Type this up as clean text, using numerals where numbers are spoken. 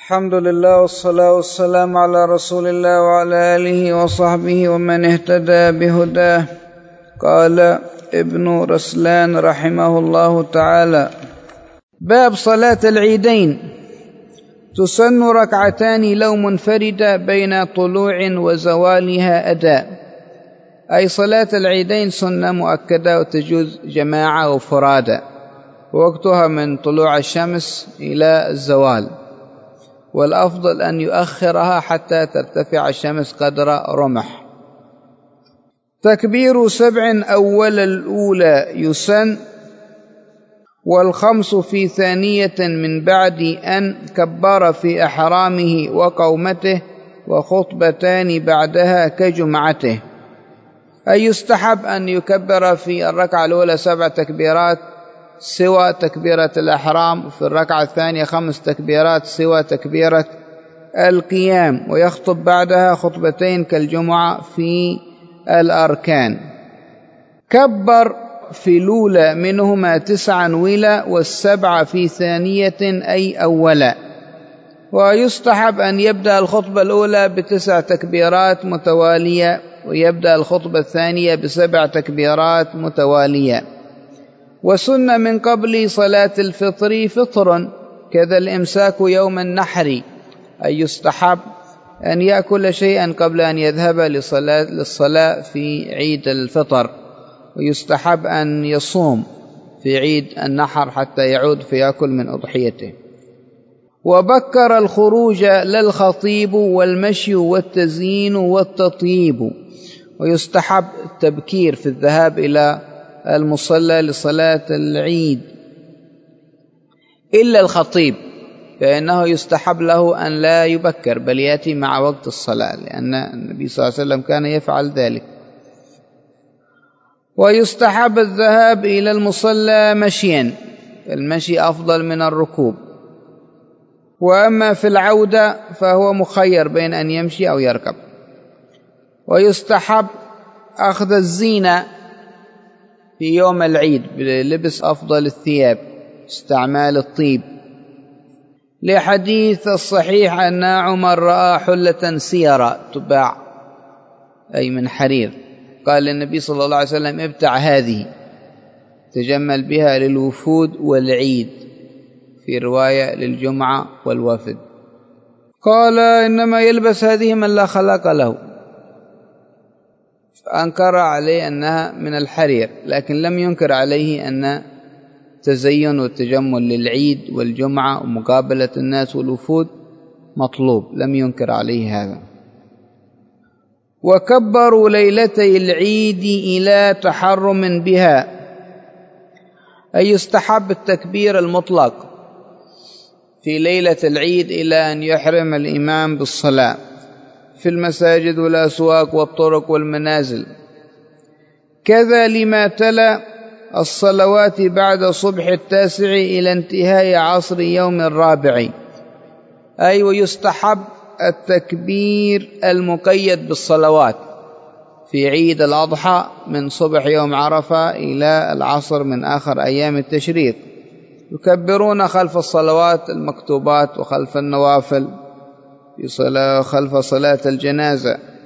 الحمد لله والصلاة والسلام على رسول الله وعلى آله وصحبه ومن اهتدى بهداه. قال ابن رسلان رحمه الله تعالى: باب صلاة العيدين. تسن ركعتان لو منفردة بين طلوع وزوالها أداء، أي صلاة العيدين سنة مؤكدة وتجوز جماعة وفرادى، ووقتها من طلوع الشمس إلى الزوال، والأفضل أن يؤخرها حتى ترتفع الشمس قدر رمح. تكبير 7 أول الأولى يسن، والخمس في ثانية من بعد أن كبر في أحرامه وقومته، وخطبتان بعدها كجمعته. أي يستحب أن يكبر في الركعة الأولى 7 تكبيرات سوى تكبيرة الأحرام، وفي الركعة الثانية 5 تكبيرات سوى تكبيرة القيام، ويخطب بعدها خطبتين كالجمعة في الأركان. كبر في الأولى منهما 9 ولا، والسبع في ثانية أي أولا. ويستحب أن يبدأ الخطبة الأولى ب9 تكبيرات متوالية، ويبدأ الخطبة الثانية ب7 تكبيرات متوالية. وسن من قبل صلاة الفطر فطر، كذا الإمساك يوم النحر، أي يستحب أن يأكل شيئا قبل أن يذهب للصلاة في عيد الفطر، ويستحب أن يصوم في عيد النحر حتى يعود فيأكل من أضحيته. وبكر الخروج للخطيب والمشي والتزيين والتطيب، ويستحب التبكير في الذهاب إلى المصلى لصلاة العيد، إلا الخطيب فإنه يستحب له أن لا يبكر بل يأتي مع وقت الصلاة، لأن النبي صلى الله عليه وسلم كان يفعل ذلك. ويستحب الذهاب إلى المصلى مشيا، المشي أفضل من الركوب. وأما في العودة فهو مخير بين أن يمشي أو يركب. ويستحب أخذ الزينة في يوم العيد بلبس أفضل الثياب، استعمال الطيب، لحديث الصحيح أن عمر رأى حلة سيرة تباع أي من حرير، قال للنبي صلى الله عليه وسلم: ابتع هذه تجمل بها للوفود والعيد، في رواية للجمعة والوفد. قال: إنما يلبس هذه من لا خلاق له، فأنكر عليه أنها من الحرير، لكن لم ينكر عليه أن التزين والتجمل للعيد والجمعة ومقابلة الناس والوفود مطلوب، لم ينكر عليه هذا. وكبروا ليلتي العيد إلى تحرم بها، أي يستحب التكبير المطلق في ليلة العيد إلى أن يحرم الإمام بالصلاة في المساجد والأسواق والطرق والمنازل. كذا لما تلا الصلوات بعد صبح 9 إلى انتهاء عصر يوم 4، أي ويستحب التكبير المقيد بالصلوات في عيد الأضحى من صبح يوم عرفة إلى العصر من آخر أيام التشريق، يكبرون خلف الصلوات المكتوبات وخلف النوافل خلف صلاة الجنازة.